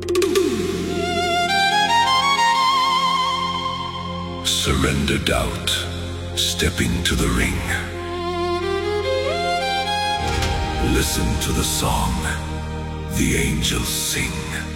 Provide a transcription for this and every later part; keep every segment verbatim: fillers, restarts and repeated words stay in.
Surrender doubt, step into the ring. Listen to the song the angels sing.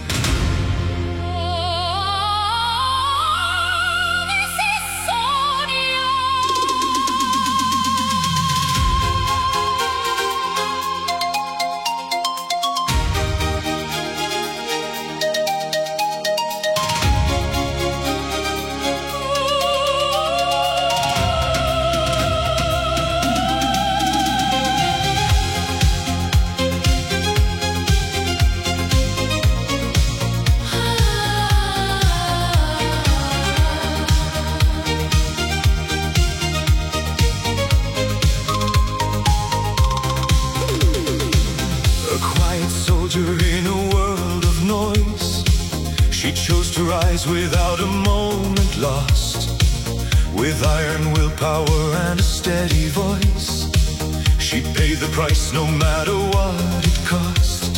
In a world of noise, she chose to rise without a moment lost. With iron willpower and a steady voice, she paid the price no matter what it cost.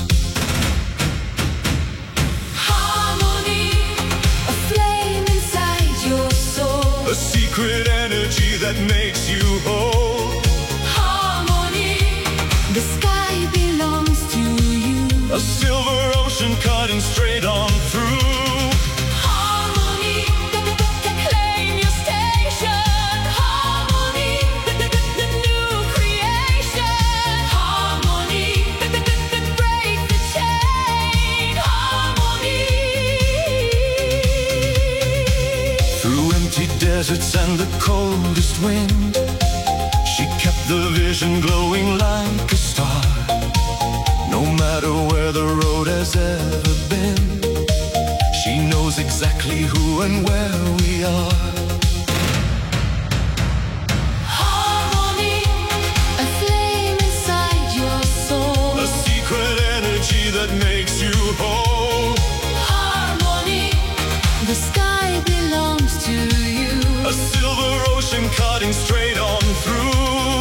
Harmony, a flame inside your soul, a secret energy that makes you whole. Harmony, the sky belongs to you, a silver ocean cutting straight on through. Harmony, claim your station. Harmony, the new creation. Harmony, break the chain. Harmony. Through empty deserts and the coldest wind, she kept the vision glowing like a star. No matter where the road has ever been, she knows exactly who and where we are. Harmony, a flame inside your soul, a secret energy that makes you whole. Harmony, the sky belongs to you, a silver ocean cutting straight on through.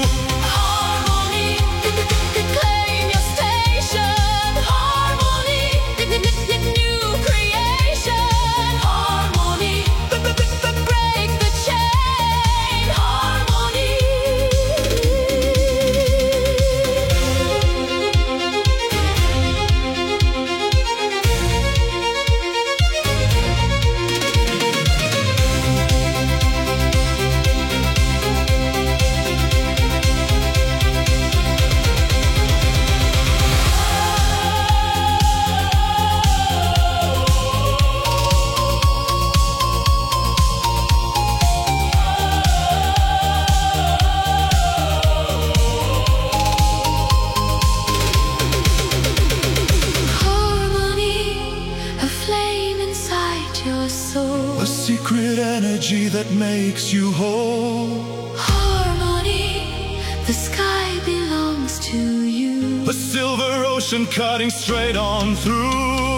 A secret energy that makes you whole. Harmony, the sky belongs to you, a silver ocean cutting straight on through.